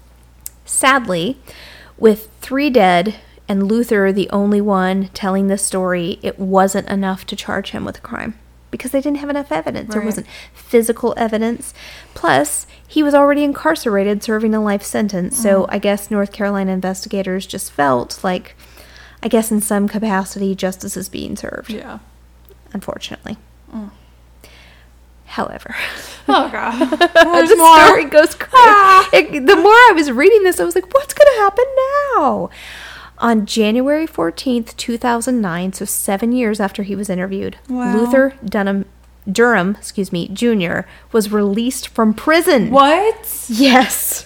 [SPEAKER 3] sadly, with three dead and Luther the only one telling this story, it wasn't enough to charge him with a crime because they didn't have enough evidence. There
[SPEAKER 2] Right.
[SPEAKER 3] wasn't physical evidence. Plus, he was already incarcerated serving a life sentence. So, I guess North Carolina investigators just felt like, I guess in some capacity, justice is being served,
[SPEAKER 2] Yeah.
[SPEAKER 3] unfortunately.
[SPEAKER 2] Mm.
[SPEAKER 3] However,
[SPEAKER 2] Oh, God.
[SPEAKER 3] the
[SPEAKER 2] There's more.
[SPEAKER 3] story goes crazy. It- the more I was reading this, I was like, what's going to happen now? On January fourteenth, two thousand nine, so seven years after he was interviewed,
[SPEAKER 2] Wow.
[SPEAKER 3] Luther Dunham, Durham, excuse me, Junior was released from prison.
[SPEAKER 2] What?
[SPEAKER 3] Yes.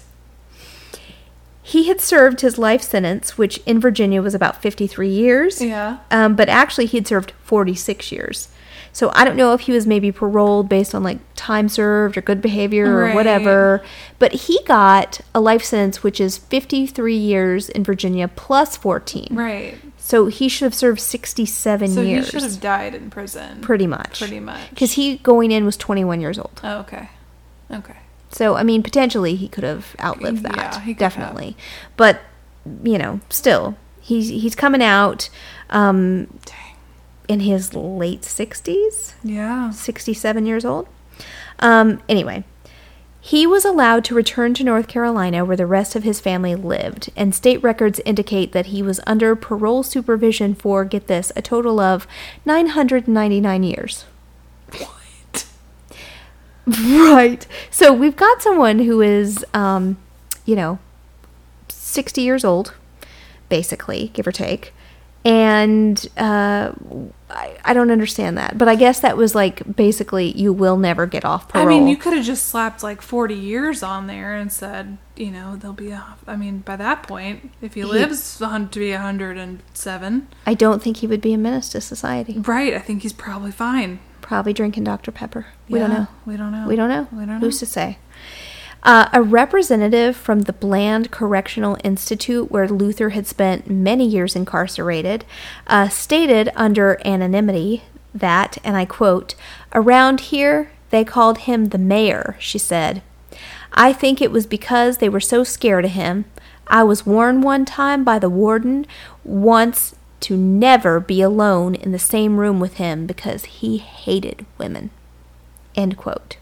[SPEAKER 3] He had served his life sentence, which in Virginia was about fifty-three years.
[SPEAKER 2] Yeah.
[SPEAKER 3] Um, but actually, he'd served forty-six years. So I don't know if he was maybe paroled based on like time served or good behavior or
[SPEAKER 2] Right.
[SPEAKER 3] whatever. But he got a life sentence, which is fifty-three years in Virginia plus fourteen.
[SPEAKER 2] Right.
[SPEAKER 3] So he should have served sixty-seven
[SPEAKER 2] So
[SPEAKER 3] years.
[SPEAKER 2] he should have died in prison.
[SPEAKER 3] Pretty much.
[SPEAKER 2] Pretty much.
[SPEAKER 3] Because he going in was twenty-one years old.
[SPEAKER 2] Oh, okay. Okay.
[SPEAKER 3] So, I mean, potentially he could have outlived that.
[SPEAKER 2] Yeah, he could
[SPEAKER 3] definitely. But, you know, still, he's, he's coming out um,
[SPEAKER 2] Dang.
[SPEAKER 3] in his late sixties,
[SPEAKER 2] Yeah.
[SPEAKER 3] sixty-seven years old. Um, anyway, he was allowed to return to North Carolina where the rest of his family lived, and state records indicate that he was under parole supervision for, get this, a total of nine hundred ninety-nine years.
[SPEAKER 2] What?
[SPEAKER 3] Right. So we've got someone who is, um, you know, sixty years old, basically, give or take. And uh, I, I don't understand that. But I guess that was like, basically, you will never get off parole.
[SPEAKER 2] I mean, you could have just slapped like forty years on there and said, you know, there'll be a. I mean, by that point, if he,
[SPEAKER 3] He-
[SPEAKER 2] lives a hun- to be one hundred seven.
[SPEAKER 3] I don't think he would be a menace to society.
[SPEAKER 2] Right. I think he's probably fine.
[SPEAKER 3] Probably drinking Doctor Pepper. We
[SPEAKER 2] Yeah,
[SPEAKER 3] don't know.
[SPEAKER 2] We don't know.
[SPEAKER 3] We don't know.
[SPEAKER 2] We don't know.
[SPEAKER 3] Who's to say? Uh, a representative from the Bland Correctional Institute, where Luther had spent many years incarcerated, uh, stated under anonymity that, and I quote, "Around here, they called him the mayor," she said. "I think it was because they were so scared of him. I was warned one time by the warden once to never be alone in the same room with him because he hated women." End quote.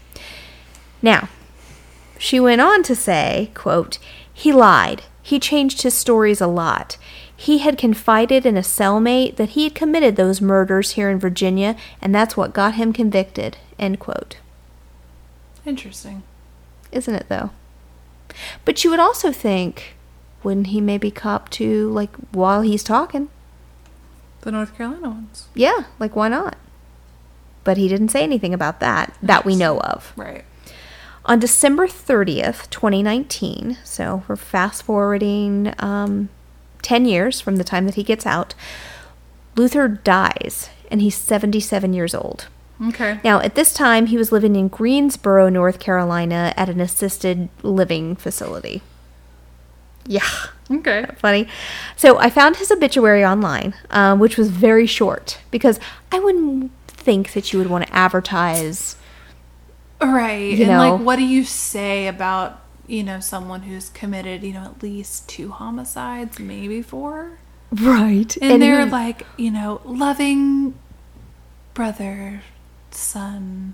[SPEAKER 3] Now, she went on to say, quote, "He lied. He changed his stories a lot. He had confided in a cellmate that he had committed those murders here in Virginia, and that's what got him convicted." End quote.
[SPEAKER 2] Interesting.
[SPEAKER 3] Isn't it, though? But you would also think, wouldn't he maybe cop to, like, while he's talking?
[SPEAKER 2] The North Carolina ones.
[SPEAKER 3] Yeah, like, why not? But he didn't say anything about that, that we know of.
[SPEAKER 2] Right.
[SPEAKER 3] On December thirtieth, twenty nineteen, so we're fast forwarding um, ten years from the time that he gets out, Luther dies, and he's seventy-seven years old.
[SPEAKER 2] Okay.
[SPEAKER 3] Now, at this time, he was living in Greensboro, North Carolina, at an assisted living facility. Yeah.
[SPEAKER 2] Okay.
[SPEAKER 3] Funny. So I found his obituary online, um, which was very short, because I wouldn't think that you would want to advertise.
[SPEAKER 2] Right.
[SPEAKER 3] You
[SPEAKER 2] and
[SPEAKER 3] know.
[SPEAKER 2] like, what do you say about, you know, someone who's committed, you know, at least two homicides, maybe four?
[SPEAKER 3] Right.
[SPEAKER 2] And, they're
[SPEAKER 3] he-
[SPEAKER 2] like, you know, loving brother, son.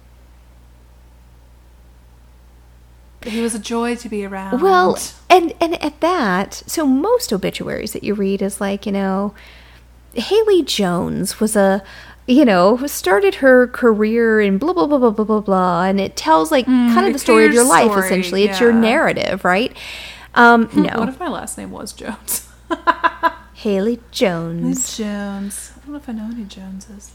[SPEAKER 2] He was a joy to be around.
[SPEAKER 3] Well, and and at that, so most obituaries that you read is like, you know, Haley Jones was a, you know, started her career in blah, blah, blah, blah, blah, blah, blah. And it tells, like, mm, kind of the story of your life, story, essentially. It's yeah. your narrative, right? Um, no.
[SPEAKER 2] What if my last name was Jones?
[SPEAKER 3] Haley Jones.
[SPEAKER 2] It's Jones. I don't know if I know any Joneses.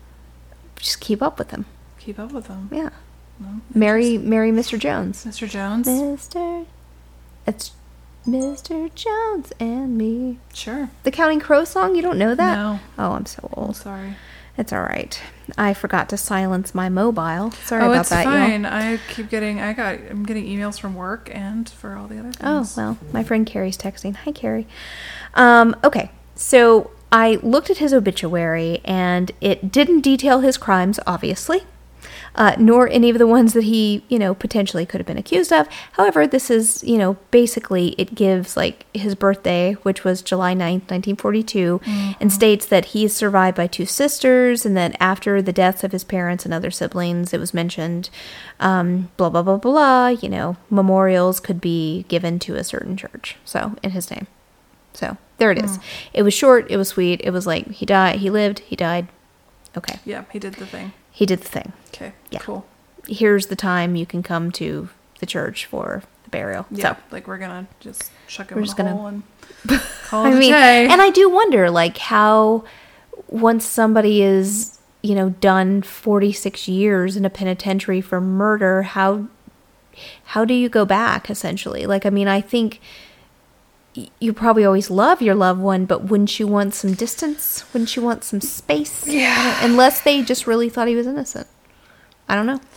[SPEAKER 3] Just keep up with them.
[SPEAKER 2] Keep up with them.
[SPEAKER 3] Yeah. No, marry, marry Mister Jones.
[SPEAKER 2] Mister Jones?
[SPEAKER 3] Mister It's Mister Jones and me.
[SPEAKER 2] Sure.
[SPEAKER 3] The Counting Crow song? You don't know that?
[SPEAKER 2] No.
[SPEAKER 3] Oh, I'm so old.
[SPEAKER 2] I'm sorry.
[SPEAKER 3] It's all right. I forgot to silence my mobile. Sorry
[SPEAKER 2] oh,
[SPEAKER 3] about
[SPEAKER 2] it's
[SPEAKER 3] that.
[SPEAKER 2] fine.
[SPEAKER 3] Y'all.
[SPEAKER 2] I keep getting. I got. I'm getting emails from work and for all the other things.
[SPEAKER 3] Oh well, my friend Carrie's texting. Hi, Carrie. Um, okay, so I looked at his obituary, and it didn't detail his crimes, obviously. Uh, nor any of the ones that he, you know, potentially could have been accused of. However, this is, you know, basically it gives, like, his birthday, which was July ninth, nineteen forty-two, mm-hmm. and states that he is survived by two sisters, and that after the deaths of his parents and other siblings, it was mentioned, um, blah, blah, blah, blah, you know, memorials could be given to a certain church, so, in his name. So, there it is. Mm. It was short, it was sweet, it was like, he died, he lived, he died. Okay.
[SPEAKER 2] Yeah, he did the thing.
[SPEAKER 3] He did the thing.
[SPEAKER 2] Okay,
[SPEAKER 3] yeah.
[SPEAKER 2] Cool.
[SPEAKER 3] Here's the time you can come to the church for the burial.
[SPEAKER 2] Yeah,
[SPEAKER 3] so,
[SPEAKER 2] like we're gonna just chuck him
[SPEAKER 3] we're
[SPEAKER 2] in
[SPEAKER 3] just
[SPEAKER 2] a
[SPEAKER 3] gonna...
[SPEAKER 2] hole and call
[SPEAKER 3] I
[SPEAKER 2] it
[SPEAKER 3] mean,
[SPEAKER 2] a day.
[SPEAKER 3] And I do wonder, like, how once somebody is, you know, done forty-six years in a penitentiary for murder, how how do you go back, essentially? Like, I mean, I think you probably always love your loved one, but wouldn't you want some distance? Wouldn't you want some space?
[SPEAKER 2] Yeah.
[SPEAKER 3] Unless they just really thought he was innocent. I don't know.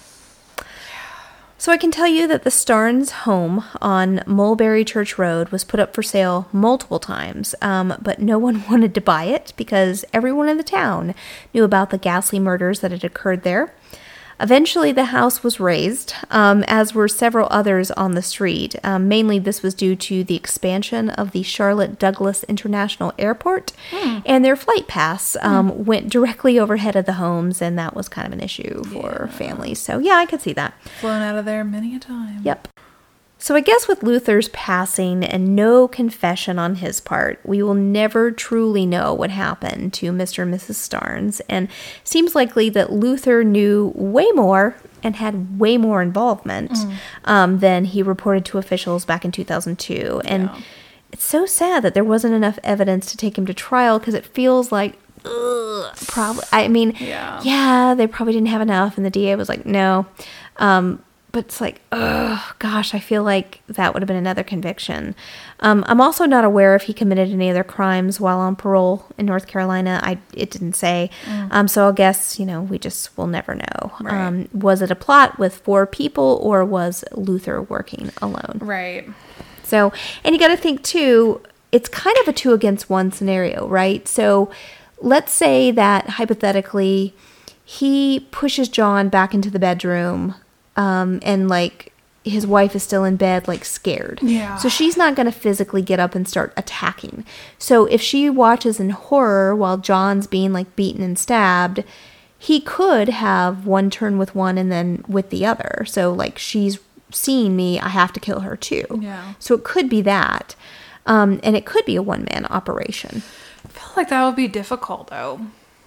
[SPEAKER 3] So I can tell you that the Starnes home on Mulberry Church Road was put up for sale multiple times, um, but no one wanted to buy it because everyone in the town knew about the ghastly murders that had occurred there. Eventually, the house was razed, um, as were several others on the street. Um, mainly, this was due to the expansion of the Charlotte Douglas International Airport, mm. and their flight paths um, mm. went directly overhead of the homes, and that was kind of an issue for yeah. families. So, yeah, I could see that.
[SPEAKER 2] Flown out of there many a time.
[SPEAKER 3] Yep. So I guess with Luther's passing and no confession on his part, we will never truly know what happened to Mister and Missus Starnes, and seems likely that Luther knew way more and had way more involvement mm. um, than he reported to officials back in two thousand two. And yeah. it's so sad that there wasn't enough evidence to take him to trial, because it feels like, ugh, probably, I mean,
[SPEAKER 2] yeah.
[SPEAKER 3] yeah, they probably didn't have enough, and the D A was like, no. Um, But it's like, oh, gosh, I feel like that would have been another conviction. Um, I'm also not aware if he committed any other crimes while on parole in North Carolina. I It didn't say. Mm. Um, so I guess, you know, we just will never know.
[SPEAKER 2] Right.
[SPEAKER 3] Um, was it a plot with four people, or was Luther working alone?
[SPEAKER 2] Right.
[SPEAKER 3] So, and you got to think, too, it's kind of a two against one scenario, right? So let's say that, hypothetically, he pushes John back into the bedroom, Um, and, like, his wife is still in bed, like, scared.
[SPEAKER 2] Yeah.
[SPEAKER 3] So she's not going to physically get up and start attacking. So if she watches in horror while John's being, like, beaten and stabbed, he could have one turn with one and then with the other. So, like, she's seeing me, I have to kill her, too.
[SPEAKER 2] Yeah.
[SPEAKER 3] So it could be that. Um, and it could be a one-man operation.
[SPEAKER 2] I feel like that would be difficult, though.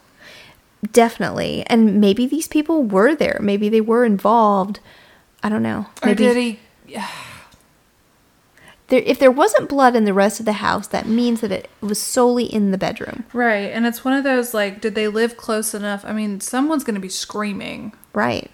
[SPEAKER 3] Definitely. And maybe these people were there. Maybe they were involved. I don't know. Maybe,
[SPEAKER 2] or did he... Yeah.
[SPEAKER 3] There, if there wasn't blood in the rest of the house, that means that it was solely in the bedroom.
[SPEAKER 2] Right. And it's one of those, like, did they live close enough? I mean, someone's going to be screaming.
[SPEAKER 3] Right.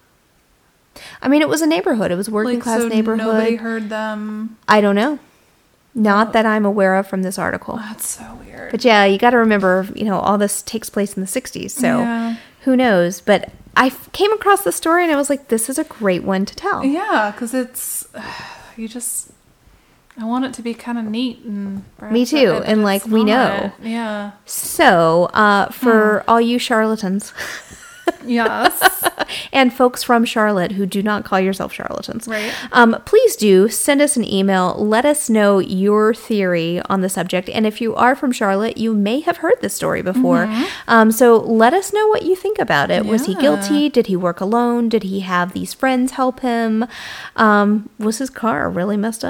[SPEAKER 3] I mean, it was a neighborhood. It was a working
[SPEAKER 2] like,
[SPEAKER 3] class
[SPEAKER 2] so
[SPEAKER 3] neighborhood.
[SPEAKER 2] Nobody heard them.
[SPEAKER 3] I don't know. Not oh. that I'm aware of from this article.
[SPEAKER 2] That's so weird.
[SPEAKER 3] But yeah, you got to remember, you know, all this takes place in the sixties. So
[SPEAKER 2] yeah.
[SPEAKER 3] who knows? But I f- came across the story and I was like, this is a great one to tell.
[SPEAKER 2] Yeah, because it's, uh, you just, I want it to be kind of neat. And
[SPEAKER 3] me too. And, and like, we know.
[SPEAKER 2] It. Yeah.
[SPEAKER 3] So uh, for hmm. all you charlatans.
[SPEAKER 2] Yes.
[SPEAKER 3] And folks from Charlotte who do not call yourself charlatans.
[SPEAKER 2] Right.
[SPEAKER 3] Um, please do send us an email. Let us know your theory on the subject. And if you are from Charlotte, you may have heard this story before. Mm-hmm. Um, so let us know what you think about it. Yeah. Was he guilty? Did he work alone? Did he have these friends help him? Um, was his car really messed up?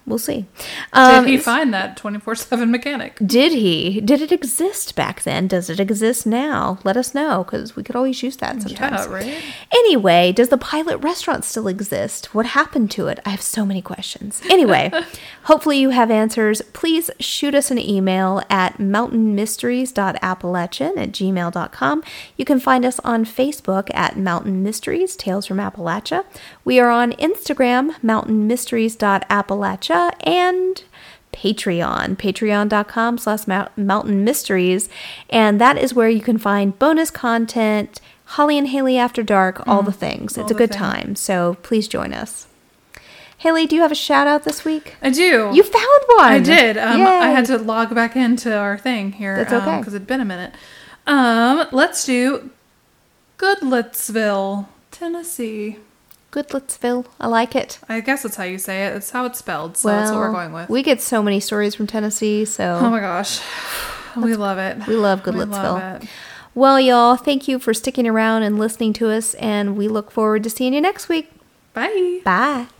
[SPEAKER 3] we'll see. Um,
[SPEAKER 2] Did he find that twenty-four seven mechanic?
[SPEAKER 3] Did he? Did it exist back then? Does it exist now? Let us know, because we could always use that sometimes.
[SPEAKER 2] Yeah, right?
[SPEAKER 3] Anyway, does the Pilot restaurant still exist? What happened to it? I have so many questions. Anyway, hopefully you have answers. Please shoot us an email at mountain mysteries dot appalachian at gmail dot com. You can find us on Facebook at Mountain Mysteries, Tales from Appalachia. We are on Instagram, mountain mysteries dot appalachia, and Patreon, patreon.com slash mountain mysteries. And that is where you can find bonus content, Holly and Haley After Dark, all mm, the things. It's a good thing. time. So please join us. Haley, do you have a shout out this week?
[SPEAKER 2] I do.
[SPEAKER 3] You found one.
[SPEAKER 2] I did. Um, I had to log back into our thing here.
[SPEAKER 3] That's okay.
[SPEAKER 2] Because um, it'd been a minute. Um, let's do Goodlettsville, Tennessee.
[SPEAKER 3] Goodlettsville. I like it.
[SPEAKER 2] I guess that's how you say it. It's how it's spelled. So
[SPEAKER 3] well,
[SPEAKER 2] that's what we're going with.
[SPEAKER 3] We get so many stories from Tennessee. So.
[SPEAKER 2] Oh my gosh. We love it.
[SPEAKER 3] We love Goodlettsville. We love it. Well, y'all, thank you for sticking around and listening to us. And we look forward to seeing you next week.
[SPEAKER 2] Bye.
[SPEAKER 3] Bye.